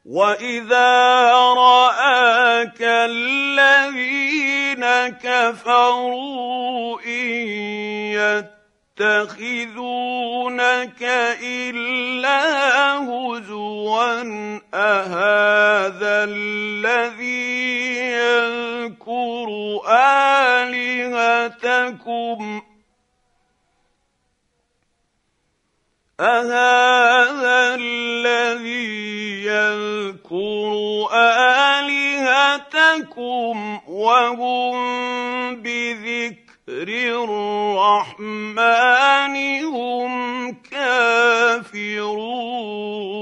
وَإِذَا رَآكَ الَّذِينَ كَفَرُوا إِن يَتَّخِذُونَكَ إِلَّا هُزُوًا أَهَٰذَا الَّذِي يَذْكُرُ آلِهَتَكُمْ وَهُم بِذِكْرِ الرَّحْمَٰنِ هُمْ كَافِرُونَ